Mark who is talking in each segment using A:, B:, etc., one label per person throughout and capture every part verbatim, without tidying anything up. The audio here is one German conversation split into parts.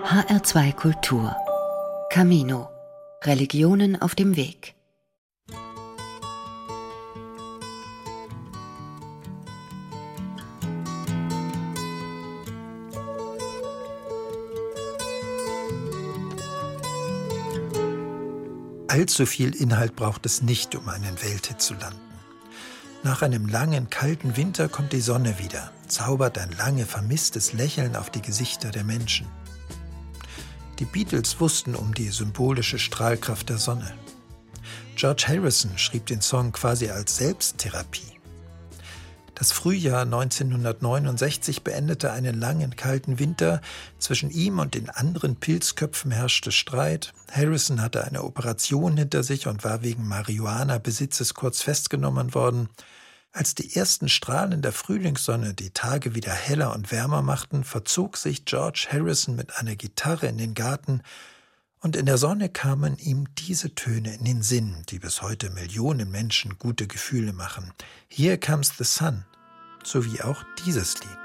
A: H R zwei Kultur Camino. Religionen auf dem Weg.
B: Allzu viel Inhalt braucht es nicht, um einen Welthit zu landen. Nach einem langen, kalten Winter kommt die Sonne wieder, zaubert ein lange, vermisstes Lächeln auf die Gesichter der Menschen. Die Beatles wussten um die symbolische Strahlkraft der Sonne. George Harrison schrieb den Song quasi als Selbsttherapie. Das Frühjahr neunzehnhundertneunundsechzig beendete einen langen, kalten Winter. Zwischen ihm und den anderen Pilzköpfen herrschte Streit. Harrison hatte eine Operation hinter sich und war wegen Marihuana-Besitzes kurz festgenommen worden. Als die ersten Strahlen der Frühlingssonne die Tage wieder heller und wärmer machten, verzog sich George Harrison mit einer Gitarre in den Garten, und in der Sonne kamen ihm diese Töne in den Sinn, die bis heute Millionen Menschen gute Gefühle machen. Here Comes the Sun, sowie auch dieses Lied.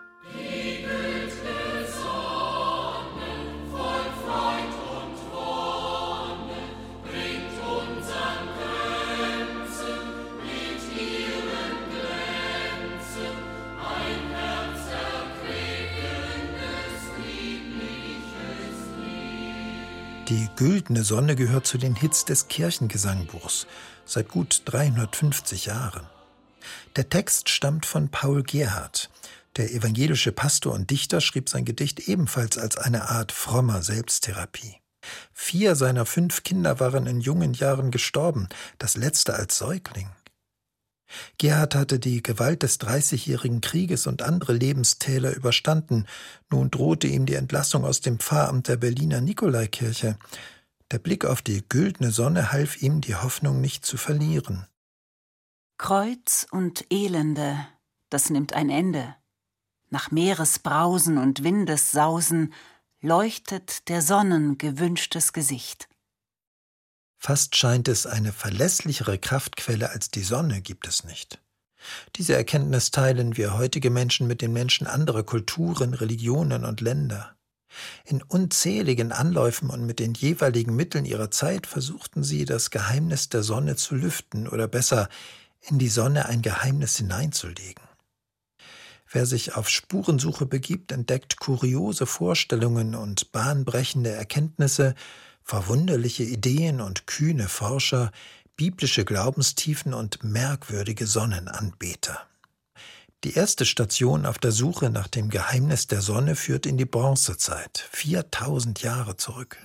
B: Die Güldene Sonne gehört zu den Hits des Kirchengesangbuchs seit gut dreihundertfünfzig Jahren. Der Text stammt von Paul Gerhardt. Der evangelische Pastor und Dichter schrieb sein Gedicht ebenfalls als eine Art frommer Selbsttherapie. Vier seiner fünf Kinder waren in jungen Jahren gestorben, das letzte als Säugling. Gerhard hatte die Gewalt des Dreißigjährigen Krieges und andere Lebenstäler überstanden. Nun drohte ihm die Entlassung aus dem Pfarramt der Berliner Nikolaikirche. Der Blick auf die güldene Sonne half ihm, die Hoffnung nicht zu verlieren.
C: Kreuz und Elende, das nimmt ein Ende. Nach Meeresbrausen und Windessausen leuchtet der Sonnen gewünschtes Gesicht.
B: Fast scheint es, eine verlässlichere Kraftquelle als die Sonne gibt es nicht. Diese Erkenntnis teilen wir heutige Menschen mit den Menschen anderer Kulturen, Religionen und Länder. In unzähligen Anläufen und mit den jeweiligen Mitteln ihrer Zeit versuchten sie, das Geheimnis der Sonne zu lüften oder besser, in die Sonne ein Geheimnis hineinzulegen. Wer sich auf Spurensuche begibt, entdeckt kuriose Vorstellungen und bahnbrechende Erkenntnisse, verwunderliche Ideen und kühne Forscher, biblische Glaubenstiefen und merkwürdige Sonnenanbeter. Die erste Station auf der Suche nach dem Geheimnis der Sonne führt in die Bronzezeit, viertausend Jahre zurück.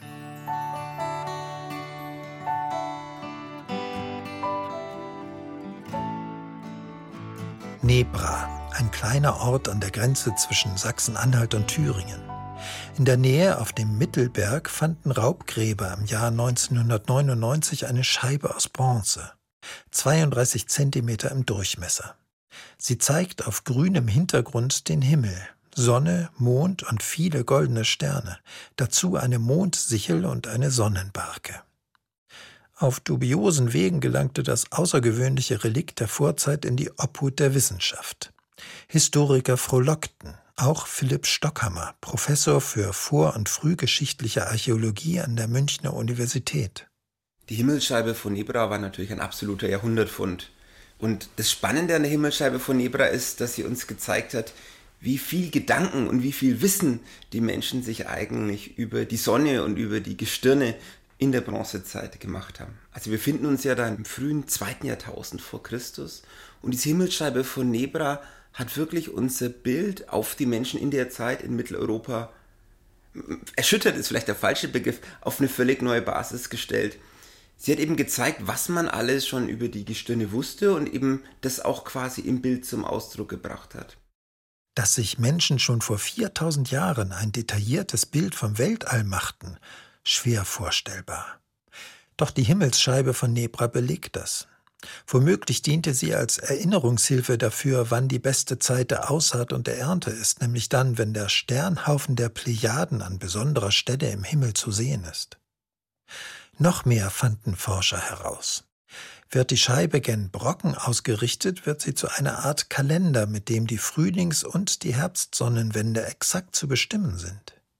B: Nebra, ein kleiner Ort an der Grenze zwischen Sachsen-Anhalt und Thüringen. In der Nähe auf dem Mittelberg fanden Raubgräber im Jahr neunzehnhundertneunundneunzig eine Scheibe aus Bronze, zweiunddreißig Zentimeter im Durchmesser. Sie zeigt auf grünem Hintergrund den Himmel, Sonne, Mond und viele goldene Sterne, dazu eine Mondsichel und eine Sonnenbarke. Auf dubiosen Wegen gelangte das außergewöhnliche Relikt der Vorzeit in die Obhut der Wissenschaft. Historiker frohlockten. Auch Philipp Stockhammer, Professor für vor- und frühgeschichtliche Archäologie an der Münchner Universität.
D: Die Himmelsscheibe von Nebra war natürlich ein absoluter Jahrhundertfund. Und das Spannende an der Himmelsscheibe von Nebra ist, dass sie uns gezeigt hat, wie viel Gedanken und wie viel Wissen die Menschen sich eigentlich über die Sonne und über die Gestirne in der Bronzezeit gemacht haben. Also wir befinden uns ja da im frühen zweiten Jahrtausend vor Christus und diese Himmelsscheibe von Nebra hat wirklich unser Bild auf die Menschen in der Zeit in Mitteleuropa, erschüttert ist vielleicht der falsche Begriff, auf eine völlig neue Basis gestellt. Sie hat eben gezeigt, was man alles schon über die Gestirne wusste und eben das auch quasi im Bild zum Ausdruck gebracht hat.
B: Dass sich Menschen schon vor viertausend Jahren ein detailliertes Bild vom Weltall machten, schwer vorstellbar. Doch die Himmelsscheibe von Nebra belegt das. Womöglich diente sie als Erinnerungshilfe dafür, wann die beste Zeit der Aussaat und der Ernte ist, nämlich dann, wenn der Sternhaufen der Plejaden an besonderer Stelle im Himmel zu sehen ist. Noch mehr fanden Forscher heraus. Wird die Scheibe gen Brocken ausgerichtet, wird sie zu einer Art Kalender, mit dem die Frühlings- und die Herbstsonnenwende exakt zu bestimmen sind.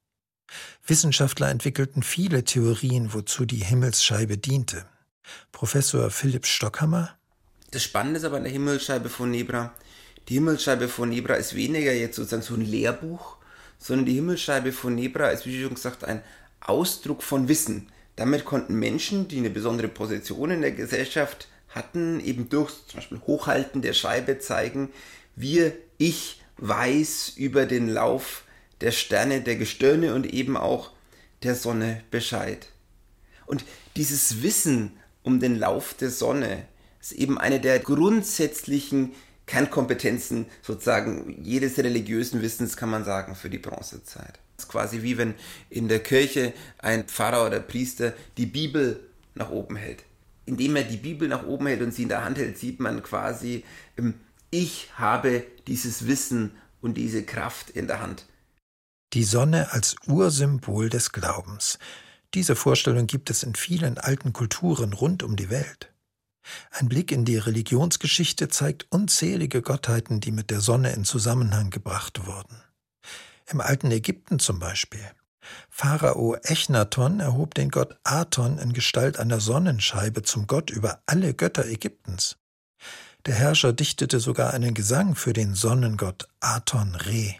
B: Wissenschaftler entwickelten viele Theorien, wozu die Himmelsscheibe diente. Professor Philipp Stockhammer:
D: Das Spannende ist aber an der Himmelsscheibe von Nebra, die Himmelsscheibe von Nebra ist weniger jetzt sozusagen so ein Lehrbuch, sondern die Himmelsscheibe von Nebra ist, wie schon gesagt, ein Ausdruck von Wissen. Damit konnten Menschen, die eine besondere Position in der Gesellschaft hatten, eben durch zum Beispiel Hochhalten der Scheibe zeigen, wir, ich weiß über den Lauf der Sterne, der Gestirne und eben auch der Sonne Bescheid. Und dieses Wissen um den Lauf der Sonne ist eben eine der grundsätzlichen Kernkompetenzen sozusagen jedes religiösen Wissens, kann man sagen, für die Bronzezeit. Es ist quasi wie wenn in der Kirche ein Pfarrer oder Priester die Bibel nach oben hält. Indem er die Bibel nach oben hält und sie in der Hand hält, sieht man quasi, ich habe dieses Wissen und diese Kraft in der Hand.
B: Die Sonne als Ursymbol des Glaubens. Diese Vorstellung gibt es in vielen alten Kulturen rund um die Welt. Ein Blick in die Religionsgeschichte zeigt unzählige Gottheiten, die mit der Sonne in Zusammenhang gebracht wurden. Im alten Ägypten zum Beispiel. Pharao Echnaton erhob den Gott Aton in Gestalt einer Sonnenscheibe zum Gott über alle Götter Ägyptens. Der Herrscher dichtete sogar einen Gesang für den Sonnengott Aton-Re.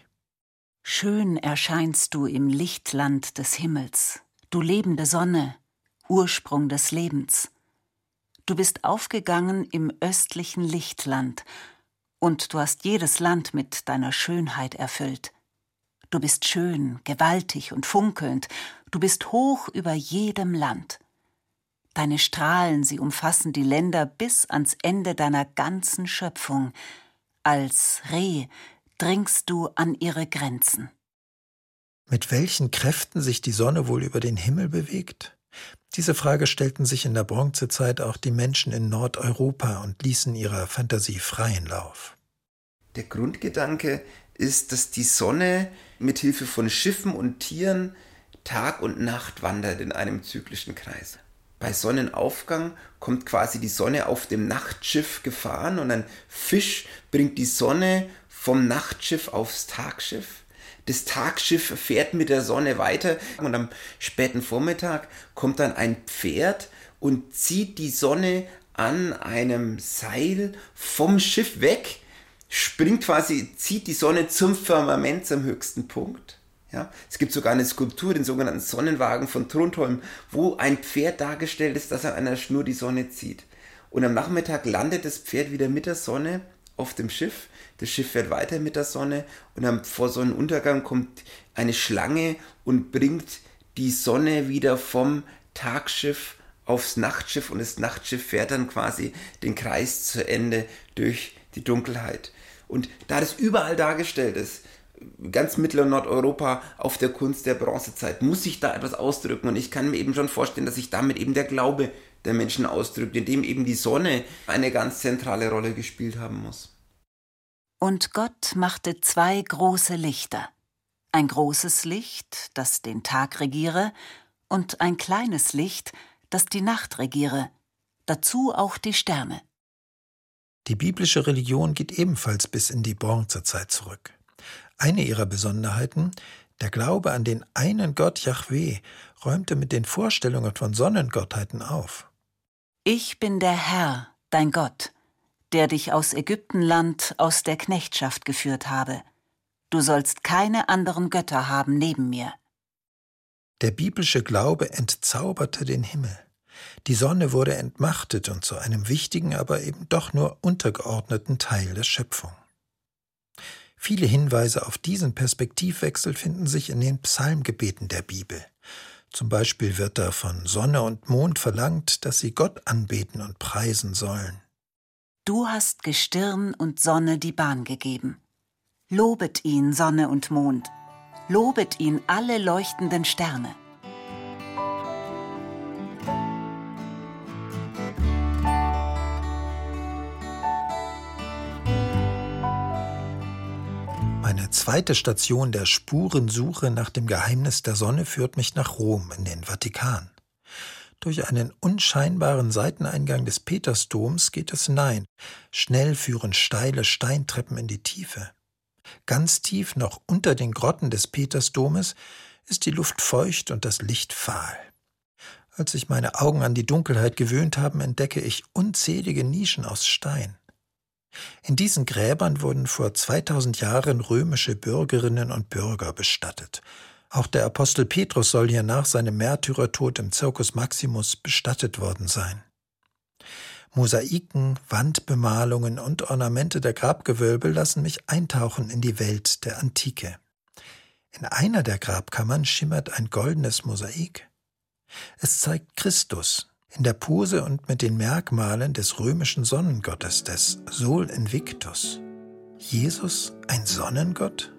C: Schön erscheinst du im Lichtland des Himmels, du lebende Sonne, Ursprung des Lebens. Du bist aufgegangen im östlichen Lichtland, und du hast jedes Land mit deiner Schönheit erfüllt. Du bist schön, gewaltig und funkelnd, du bist hoch über jedem Land. Deine Strahlen, sie umfassen die Länder bis ans Ende deiner ganzen Schöpfung. Als Reh dringst du an ihre Grenzen.
B: Mit welchen Kräften sich die Sonne wohl über den Himmel bewegt? Diese Frage stellten sich in der Bronzezeit auch die Menschen in Nordeuropa und ließen ihrer Fantasie freien Lauf.
D: Der Grundgedanke ist, dass die Sonne mit Hilfe von Schiffen und Tieren Tag und Nacht wandert in einem zyklischen Kreis. Bei Sonnenaufgang kommt quasi die Sonne auf dem Nachtschiff gefahren und ein Fisch bringt die Sonne vom Nachtschiff aufs Tagschiff. Das Tagschiff fährt mit der Sonne weiter und am späten Vormittag kommt dann ein Pferd und zieht die Sonne an einem Seil vom Schiff weg, springt quasi, zieht die Sonne zum Firmament, zum höchsten Punkt. Ja, es gibt sogar eine Skulptur, den sogenannten Sonnenwagen von Trundholm, wo ein Pferd dargestellt ist, das an einer Schnur die Sonne zieht. Und am Nachmittag landet das Pferd wieder mit der Sonne auf dem Schiff. Das Schiff fährt weiter mit der Sonne und am vor Sonnenuntergang kommt eine Schlange und bringt die Sonne wieder vom Tagschiff aufs Nachtschiff und das Nachtschiff fährt dann quasi den Kreis zu Ende durch die Dunkelheit. Und da das überall dargestellt ist, ganz Mittel- und Nordeuropa auf der Kunst der Bronzezeit, muss sich da etwas ausdrücken. Und ich kann mir eben schon vorstellen, dass sich damit eben der Glaube der Menschen ausdrückt, indem eben die Sonne eine ganz zentrale Rolle gespielt haben muss.
C: Und Gott machte zwei große Lichter. Ein großes Licht, das den Tag regiere, und ein kleines Licht, das die Nacht regiere. Dazu auch die Sterne.
B: Die biblische Religion geht ebenfalls bis in die Bronzezeit zurück. Eine ihrer Besonderheiten, der Glaube an den einen Gott Jahweh, räumte mit den Vorstellungen von Sonnengottheiten auf.
C: Ich bin der Herr, dein Gott, der dich aus Ägyptenland, aus der Knechtschaft geführt habe. Du sollst keine anderen Götter haben neben mir.
B: Der biblische Glaube entzauberte den Himmel. Die Sonne wurde entmachtet und zu einem wichtigen, aber eben doch nur untergeordneten Teil der Schöpfung. Viele Hinweise auf diesen Perspektivwechsel finden sich in den Psalmgebeten der Bibel. Zum Beispiel wird da von Sonne und Mond verlangt, dass sie Gott anbeten und preisen sollen.
C: Du hast Gestirn und Sonne die Bahn gegeben. Lobet ihn, Sonne und Mond. Lobet ihn, alle leuchtenden Sterne.
B: Meine zweite Station der Spurensuche nach dem Geheimnis der Sonne führt mich nach Rom in den Vatikan. Durch einen unscheinbaren Seiteneingang des Petersdoms geht es hinein. Schnell führen steile Steintreppen in die Tiefe. Ganz tief noch unter den Grotten des Petersdomes ist die Luft feucht und das Licht fahl. Als sich meine Augen an die Dunkelheit gewöhnt haben, entdecke ich unzählige Nischen aus Stein. In diesen Gräbern wurden vor zweitausend Jahren römische Bürgerinnen und Bürger bestattet. Auch der Apostel Petrus soll hier nach seinem Märtyrertod im Circus Maximus bestattet worden sein. Mosaiken, Wandbemalungen und Ornamente der Grabgewölbe lassen mich eintauchen in die Welt der Antike. In einer der Grabkammern schimmert ein goldenes Mosaik. Es zeigt Christus in der Pose und mit den Merkmalen des römischen Sonnengottes, des Sol Invictus. Jesus ein Sonnengott?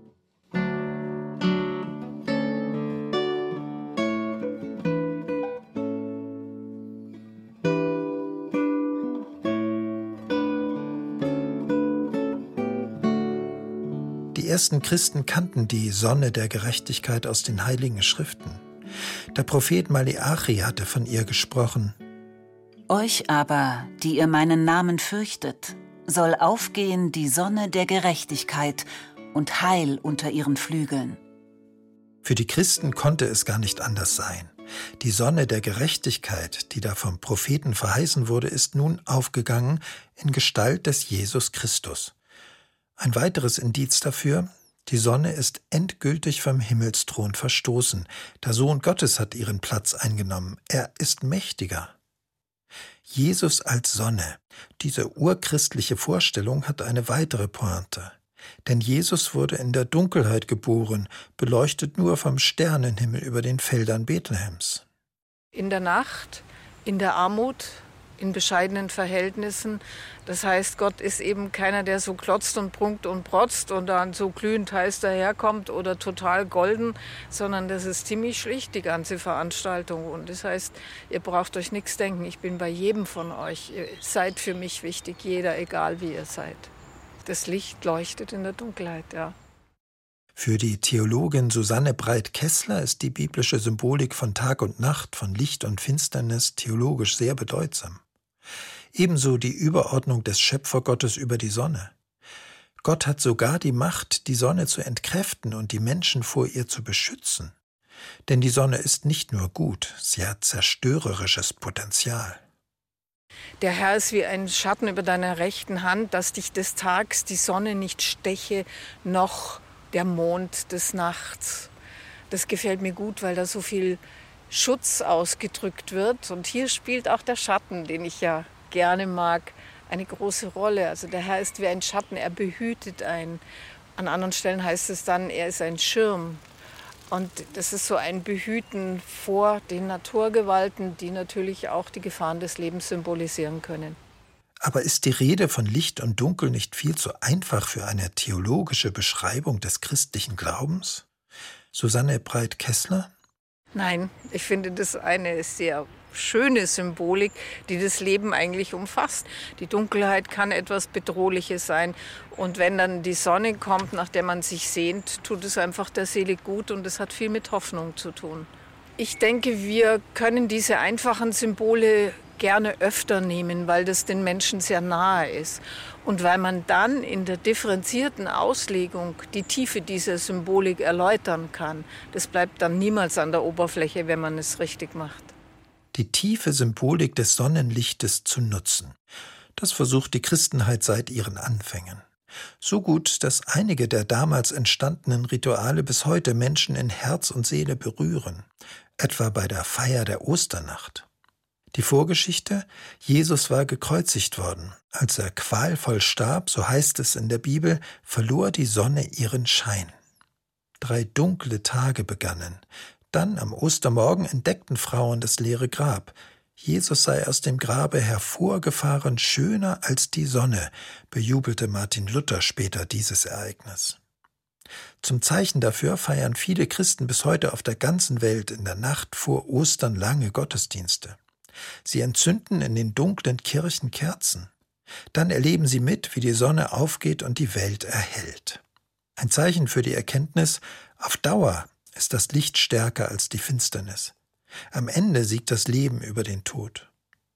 B: Die ersten Christen kannten die Sonne der Gerechtigkeit aus den Heiligen Schriften. Der Prophet Maleachi hatte von ihr gesprochen.
C: Euch aber, die ihr meinen Namen fürchtet, soll aufgehen die Sonne der Gerechtigkeit und Heil unter ihren Flügeln.
B: Für die Christen konnte es gar nicht anders sein. Die Sonne der Gerechtigkeit, die da vom Propheten verheißen wurde, ist nun aufgegangen in Gestalt des Jesus Christus. Ein weiteres Indiz dafür: Die Sonne ist endgültig vom Himmelsthron verstoßen. Der Sohn Gottes hat ihren Platz eingenommen. Er ist mächtiger. Jesus als Sonne. Diese urchristliche Vorstellung hat eine weitere Pointe. Denn Jesus wurde in der Dunkelheit geboren, beleuchtet nur vom Sternenhimmel über den Feldern Bethlehems.
E: In der Nacht, in der Armut, in bescheidenen Verhältnissen. Das heißt, Gott ist eben keiner, der so klotzt und prunkt und protzt und dann so glühend heiß daherkommt oder total golden, sondern das ist ziemlich schlicht, die ganze Veranstaltung. Und das heißt, ihr braucht euch nichts denken, ich bin bei jedem von euch. Ihr seid für mich wichtig, jeder, egal wie ihr seid. Das Licht leuchtet in der Dunkelheit, ja.
B: Für die Theologin Susanne Breit-Kessler ist die biblische Symbolik von Tag und Nacht, von Licht und Finsternis theologisch sehr bedeutsam. Ebenso die Überordnung des Schöpfergottes über die Sonne. Gott hat sogar die Macht, die Sonne zu entkräften und die Menschen vor ihr zu beschützen. Denn die Sonne ist nicht nur gut, sie hat zerstörerisches Potenzial.
E: Der Herr ist wie ein Schatten über deiner rechten Hand, dass dich des Tags die Sonne nicht steche, noch der Mond des Nachts. Das gefällt mir gut, weil da so viel Schutz ausgedrückt wird. Und hier spielt auch der Schatten, den ich ja gerne mag, eine große Rolle. Also der Herr ist wie ein Schatten, er behütet einen. An anderen Stellen heißt es dann, er ist ein Schirm. Und das ist so ein Behüten vor den Naturgewalten, die natürlich auch die Gefahren des Lebens symbolisieren können.
B: Aber ist die Rede von Licht und Dunkel nicht viel zu einfach für eine theologische Beschreibung des christlichen Glaubens? Susanne Breit-Kessler?
E: Nein, ich finde das eine sehr schöne Symbolik, die das Leben eigentlich umfasst. Die Dunkelheit kann etwas Bedrohliches sein. Und wenn dann die Sonne kommt, nach der man sich sehnt, tut es einfach der Seele gut und es hat viel mit Hoffnung zu tun. Ich denke, wir können diese einfachen Symbole gerne öfter nehmen, weil das den Menschen sehr nahe ist. Und weil man dann in der differenzierten Auslegung die Tiefe dieser Symbolik erläutern kann. Das bleibt dann niemals an der Oberfläche, wenn man es richtig macht.
B: Die tiefe Symbolik des Sonnenlichtes zu nutzen. Das versucht die Christenheit seit ihren Anfängen. So gut, dass einige der damals entstandenen Rituale bis heute Menschen in Herz und Seele berühren. Etwa bei der Feier der Osternacht. Die Vorgeschichte: Jesus war gekreuzigt worden. Als er qualvoll starb, so heißt es in der Bibel, verlor die Sonne ihren Schein. Drei dunkle Tage begannen. Dann am Ostermorgen entdeckten Frauen das leere Grab. Jesus sei aus dem Grabe hervorgefahren, schöner als die Sonne, bejubelte Martin Luther später dieses Ereignis. Zum Zeichen dafür feiern viele Christen bis heute auf der ganzen Welt in der Nacht vor Ostern lange Gottesdienste. Sie entzünden in den dunklen Kirchen Kerzen. Dann erleben sie mit, wie die Sonne aufgeht und die Welt erhellt. Ein Zeichen für die Erkenntnis: Auf Dauer ist das Licht stärker als die Finsternis. Am Ende siegt das Leben über den Tod.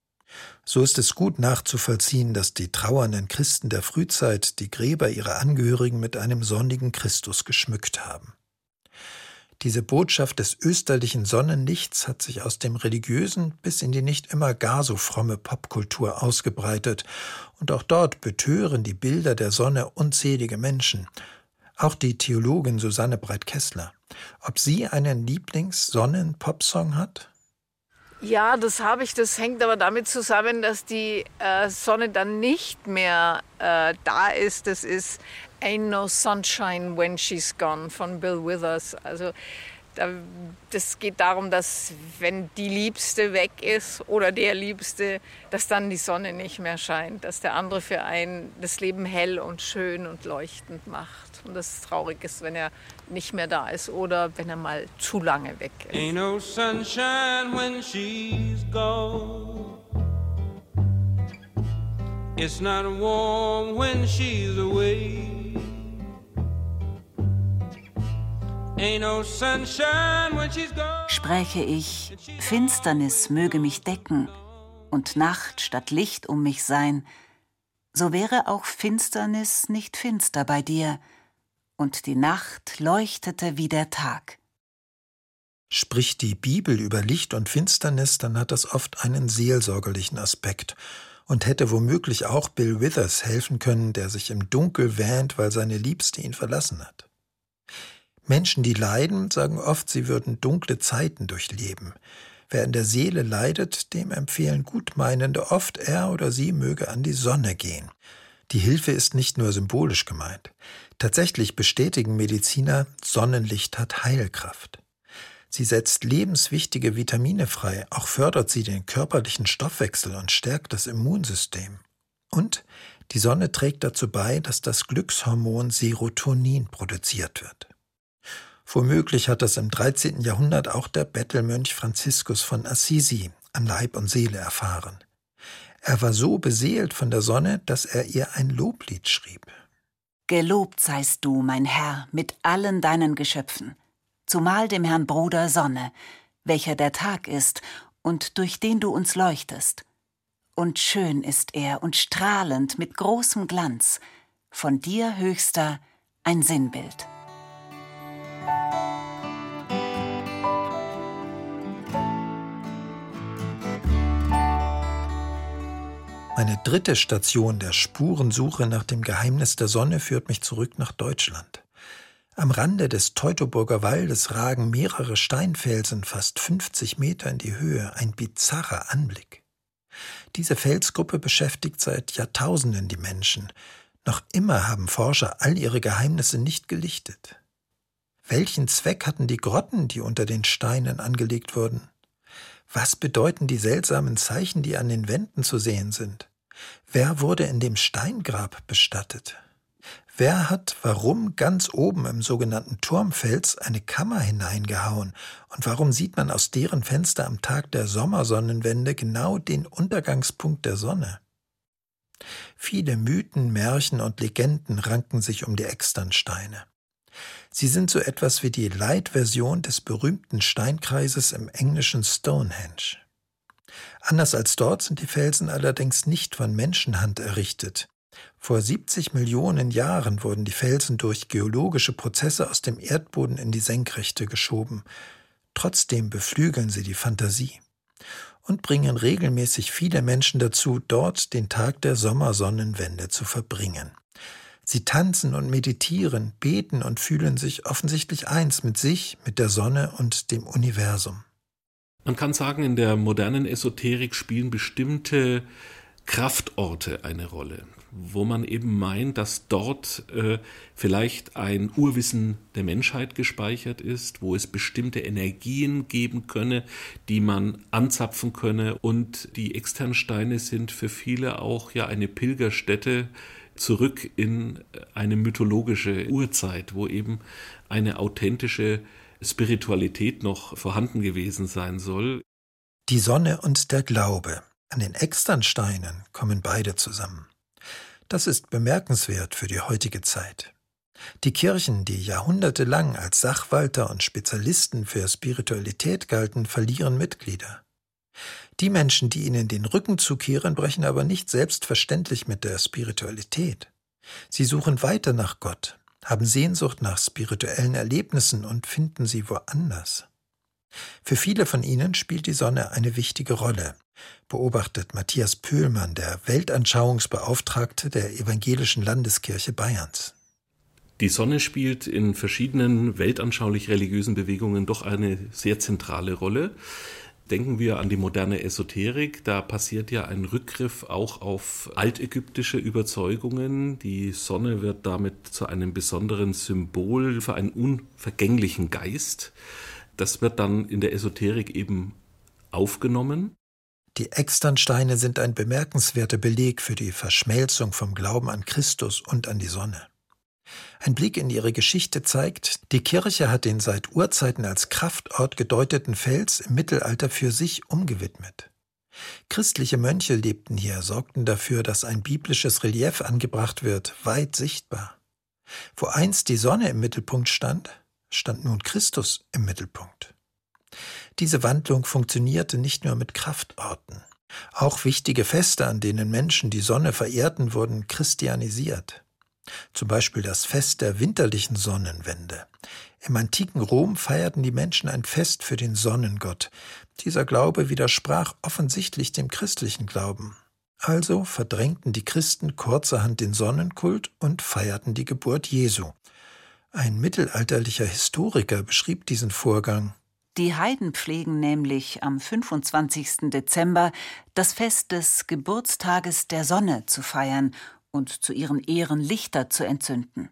B: So ist es gut nachzuvollziehen, dass die trauernden Christen der Frühzeit die Gräber ihrer Angehörigen mit einem sonnigen Christus geschmückt haben. Diese Botschaft des österlichen Sonnenlichts hat sich aus dem religiösen bis in die nicht immer gar so fromme Popkultur ausgebreitet. Und auch dort betören die Bilder der Sonne unzählige Menschen. Auch die Theologin Susanne Breit-Kessler. Ob sie einen Lieblings-Sonnen-Popsong hat?
E: Ja, das habe ich. Das hängt aber damit zusammen, dass die äh, Sonne dann nicht mehr äh, da ist. Das ist Ain't No Sunshine When She's Gone von Bill Withers. Also da, das geht darum, dass wenn die Liebste weg ist oder der Liebste, dass dann die Sonne nicht mehr scheint. Dass der andere für einen das Leben hell und schön und leuchtend macht. Und das traurig ist, wenn er nicht mehr da ist oder wenn er mal zu lange weg ist.
F: Ain't no sunshine when she's gone. It's not warm when she's away. Ain't no sunshine when she's gone.
C: Spräche ich, Finsternis möge mich decken und Nacht statt Licht um mich sein, so wäre auch Finsternis nicht finster bei dir, und die Nacht leuchtete wie der Tag.
B: Spricht die Bibel über Licht und Finsternis, dann hat das oft einen seelsorgerlichen Aspekt und hätte womöglich auch Bill Withers helfen können, der sich im Dunkel wähnt, weil seine Liebste ihn verlassen hat. Menschen, die leiden, sagen oft, sie würden dunkle Zeiten durchleben. Wer in der Seele leidet, dem empfehlen Gutmeinende oft, er oder sie möge an die Sonne gehen. Die Hilfe ist nicht nur symbolisch gemeint. Tatsächlich bestätigen Mediziner, Sonnenlicht hat Heilkraft. Sie setzt lebenswichtige Vitamine frei, auch fördert sie den körperlichen Stoffwechsel und stärkt das Immunsystem. Und die Sonne trägt dazu bei, dass das Glückshormon Serotonin produziert wird. Womöglich hat das im dreizehnten Jahrhundert auch der Bettelmönch Franziskus von Assisi an Leib und Seele erfahren. Er war so beseelt von der Sonne, dass er ihr ein Loblied schrieb.
C: Gelobt seist du, mein Herr, mit allen deinen Geschöpfen, zumal dem Herrn Bruder Sonne, welcher der Tag ist und durch den du uns leuchtest. Und schön ist er und strahlend mit großem Glanz, von dir, Höchster, ein Sinnbild.
B: Meine dritte Station der Spurensuche nach dem Geheimnis der Sonne führt mich zurück nach Deutschland. Am Rande des Teutoburger Waldes ragen mehrere Steinfelsen fast fünfzig Meter in die Höhe, ein bizarrer Anblick. Diese Felsgruppe beschäftigt seit Jahrtausenden die Menschen. Noch immer haben Forscher all ihre Geheimnisse nicht gelichtet. Welchen Zweck hatten die Grotten, die unter den Steinen angelegt wurden? Was bedeuten die seltsamen Zeichen, die an den Wänden zu sehen sind? Wer wurde in dem Steingrab bestattet? Wer hat warum ganz oben im sogenannten Turmfels eine Kammer hineingehauen? Und warum sieht man aus deren Fenster am Tag der Sommersonnenwende genau den Untergangspunkt der Sonne? Viele Mythen, Märchen und Legenden ranken sich um die Externsteine. Sie sind so etwas wie die Light-Version des berühmten Steinkreises im englischen Stonehenge. Anders als dort sind die Felsen allerdings nicht von Menschenhand errichtet. Vor siebzig Millionen Jahren wurden die Felsen durch geologische Prozesse aus dem Erdboden in die Senkrechte geschoben. Trotzdem beflügeln sie die Fantasie und bringen regelmäßig viele Menschen dazu, dort den Tag der Sommersonnenwende zu verbringen. Sie tanzen und meditieren, beten und fühlen sich offensichtlich eins mit sich, mit der Sonne und dem Universum.
G: Man kann sagen, in der modernen Esoterik spielen bestimmte Kraftorte eine Rolle, wo man eben meint, dass dort äh, vielleicht ein Urwissen der Menschheit gespeichert ist, wo es bestimmte Energien geben könne, die man anzapfen könne. Und die Externsteine sind für viele auch ja eine Pilgerstätte zurück in eine mythologische Urzeit, wo eben eine authentische Spiritualität noch vorhanden gewesen sein soll.
B: Die Sonne und der Glaube. An den Externsteinen kommen beide zusammen. Das ist bemerkenswert für die heutige Zeit. Die Kirchen, die jahrhundertelang als Sachwalter und Spezialisten für Spiritualität galten, verlieren Mitglieder. Die Menschen, die ihnen den Rücken zukehren, brechen aber nicht selbstverständlich mit der Spiritualität. Sie suchen weiter nach Gott. haben Sehnsucht nach spirituellen Erlebnissen und finden sie woanders. Für viele von ihnen spielt die Sonne eine wichtige Rolle, beobachtet Matthias Pöhlmann, der Weltanschauungsbeauftragte der Evangelischen Landeskirche Bayerns.
G: Die Sonne spielt in verschiedenen weltanschaulich-religiösen Bewegungen doch eine sehr zentrale Rolle. Denken wir an die moderne Esoterik, da passiert ja ein Rückgriff auch auf altägyptische Überzeugungen. Die Sonne wird damit zu einem besonderen Symbol für einen unvergänglichen Geist. Das wird dann in der Esoterik eben aufgenommen.
B: Die Externsteine sind ein bemerkenswerter Beleg für die Verschmelzung vom Glauben an Christus und an die Sonne. Ein Blick in ihre Geschichte zeigt, die Kirche hat den seit Urzeiten als Kraftort gedeuteten Fels im Mittelalter für sich umgewidmet. Christliche Mönche lebten hier, sorgten dafür, dass ein biblisches Relief angebracht wird, weit sichtbar. Wo einst die Sonne im Mittelpunkt stand, stand nun Christus im Mittelpunkt. Diese Wandlung funktionierte nicht nur mit Kraftorten. Auch wichtige Feste, an denen Menschen die Sonne verehrten, wurden christianisiert. Zum Beispiel das Fest der winterlichen Sonnenwende. Im antiken Rom feierten die Menschen ein Fest für den Sonnengott. Dieser Glaube widersprach offensichtlich dem christlichen Glauben. Also verdrängten die Christen kurzerhand den Sonnenkult und feierten die Geburt Jesu. Ein mittelalterlicher Historiker beschrieb diesen Vorgang.
C: Die Heiden pflegen nämlich am fünfundzwanzigsten Dezember das Fest des Geburtstages der Sonne zu feiern und zu ihren Ehren Lichter zu entzünden.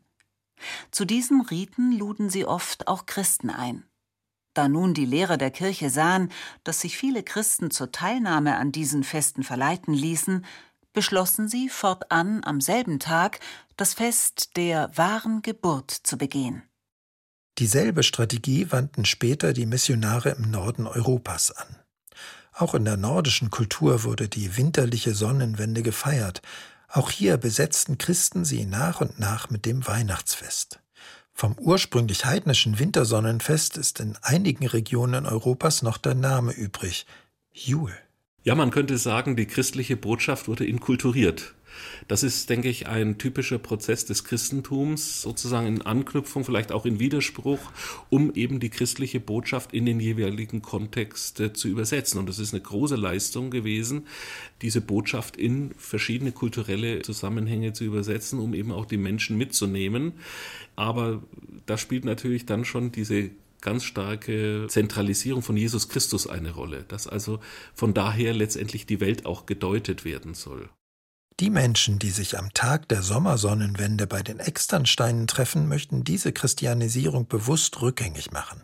C: Zu diesen Riten luden sie oft auch Christen ein. Da nun die Lehrer der Kirche sahen, dass sich viele Christen zur Teilnahme an diesen Festen verleiten ließen, beschlossen sie, fortan am selben Tag das Fest der wahren Geburt zu begehen.
B: Dieselbe Strategie wandten später die Missionare im Norden Europas an. Auch in der nordischen Kultur wurde die winterliche Sonnenwende gefeiert. Auch hier besetzten Christen sie nach und nach mit dem Weihnachtsfest. Vom ursprünglich heidnischen Wintersonnenfest ist in einigen Regionen Europas noch der Name übrig: Jul.
G: Ja, man könnte sagen, die christliche Botschaft wurde inkulturiert. Das ist, denke ich, ein typischer Prozess des Christentums, sozusagen in Anknüpfung, vielleicht auch in Widerspruch, um eben die christliche Botschaft in den jeweiligen Kontext äh, zu übersetzen. Und es ist eine große Leistung gewesen, diese Botschaft in verschiedene kulturelle Zusammenhänge zu übersetzen, um eben auch die Menschen mitzunehmen. Aber da spielt natürlich dann schon diese ganz starke Zentralisierung von Jesus Christus eine Rolle, dass also von daher letztendlich die Welt auch gedeutet werden soll.
B: Die Menschen, die sich am Tag der Sommersonnenwende bei den Externsteinen treffen, möchten diese Christianisierung bewusst rückgängig machen.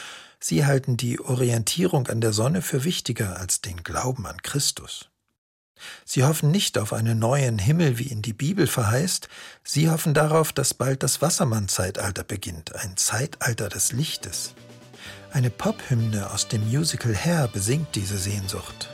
B: Sie halten die Orientierung an der Sonne für wichtiger als den Glauben an Christus. Sie hoffen nicht auf einen neuen Himmel, wie ihn die Bibel verheißt. Sie hoffen darauf, dass bald das Wassermann-Zeitalter beginnt, ein Zeitalter des Lichtes. Eine Pophymne aus dem Musical Hair besingt diese Sehnsucht.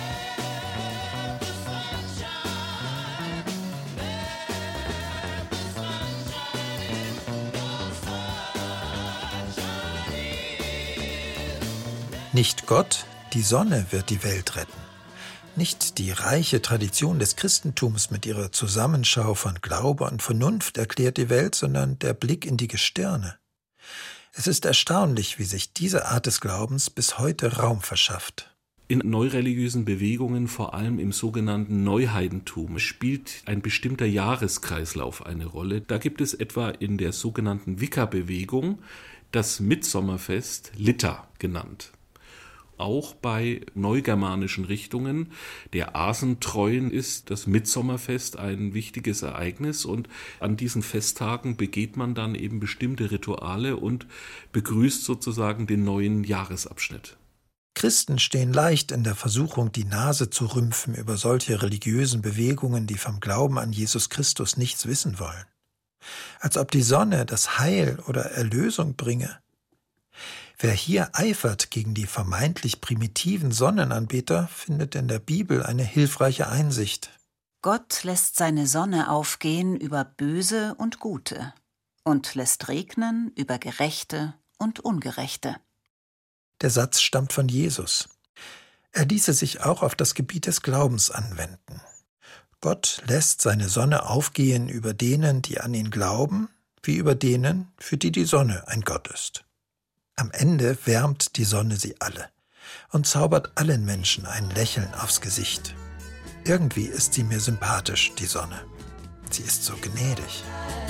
B: Nicht Gott, die Sonne wird die Welt retten. Nicht die reiche Tradition des Christentums mit ihrer Zusammenschau von Glaube und Vernunft erklärt die Welt, sondern der Blick in die Gestirne. Es ist erstaunlich, wie sich diese Art des Glaubens bis heute Raum verschafft.
G: In neureligiösen Bewegungen, vor allem im sogenannten Neuheidentum, spielt ein bestimmter Jahreskreislauf eine Rolle. Da gibt es etwa in der sogenannten Wicca-Bewegung das Mittsommerfest Litta genannt. Auch bei neugermanischen Richtungen der Asentreuen ist das Mittsommerfest ein wichtiges Ereignis und an diesen Festtagen begeht man dann eben bestimmte Rituale und begrüßt sozusagen den neuen Jahresabschnitt.
B: Christen stehen leicht in der Versuchung, die Nase zu rümpfen über solche religiösen Bewegungen, die vom Glauben an Jesus Christus nichts wissen wollen. Als ob die Sonne das Heil oder Erlösung bringe. Wer hier eifert gegen die vermeintlich primitiven Sonnenanbeter, findet in der Bibel eine hilfreiche Einsicht.
C: Gott lässt seine Sonne aufgehen über Böse und Gute und lässt regnen über Gerechte und Ungerechte.
B: Der Satz stammt von Jesus. Er ließe sich auch auf das Gebiet des Glaubens anwenden. Gott lässt seine Sonne aufgehen über denen, die an ihn glauben, wie über denen, für die die Sonne ein Gott ist. Am Ende wärmt die Sonne sie alle und zaubert allen Menschen ein Lächeln aufs Gesicht. Irgendwie ist sie mir sympathisch, die Sonne. Sie ist so gnädig.